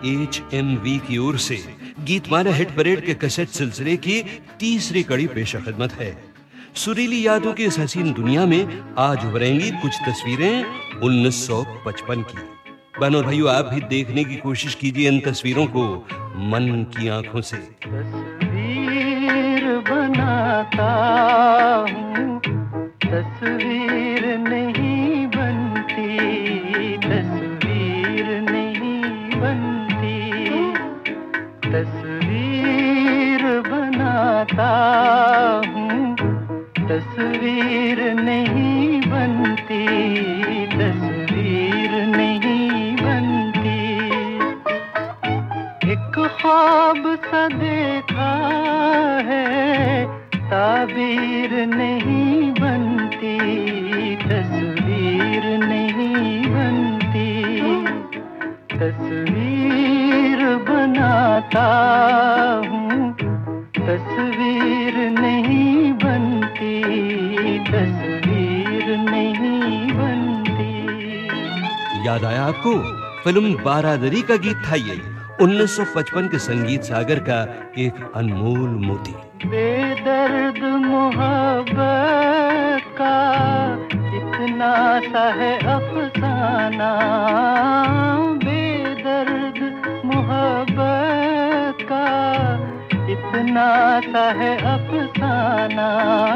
HMV की ओर से गीतमाला हिट परेड के कैसेट सिलसिले की तीसरी कड़ी पेश खिदमत है। सुरीली यादों की इस हसीन दुनिया में आज उभरेंगी कुछ तस्वीरें 1955 की। बहनों और भाइयों, आप भी देखने की कोशिश कीजिए इन तस्वीरों को मन की आंखों से। तस्वीर बनाता हूँ, तस्वीर नहीं बनती, तस्वीर नहीं बनती। तस्वीर बनाता हूँ, तस्वीर नहीं बनती, तस्वीर नहीं बनती। एक ख्वाब सा देखा है, ताबीर नहीं बनती, तस्वीर नहीं बनती। तस्वीर बनाता हूँ, तस्वीर नहीं बनती, तस्वीर नहीं बनती। याद आया आपको? फिल्म बारादरी का गीत था ये, 1955 के संगीत सागर का एक अनमोल मोती। बेदर्द मोहब्बत का इतना सा है अफसाना, बेदर्द मोहब्बत का इतना सा है अफसाना।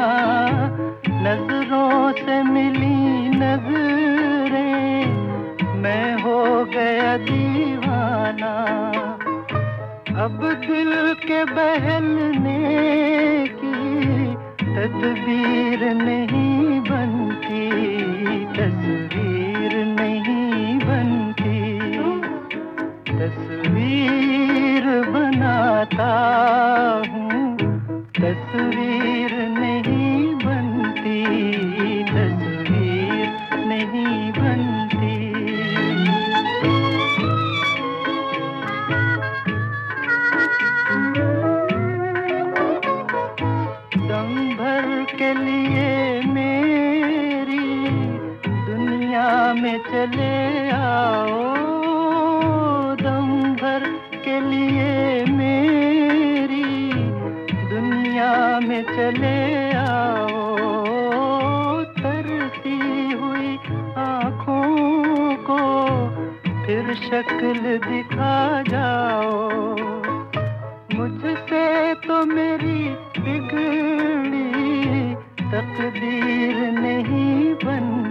नजरों से मिली नजरें, मैं हो गया दीवाना। अब दिल के बहलने की तदबीर नहीं बनती, तस्वीर नहीं बनती। तस्वीर बनाता हूँ, तस्वीर नहीं बनती, तस्वीर नहीं बनती। दम भर के लिए मेरी दुनिया में चले आओ, दम भर के लिए मेरी दुनिया में चले आओ। तरसी हुई आँखों को फिर शक्ल दिखा जाओ। मुझसे तो मेरी बिगड़ी तकदीर नहीं बन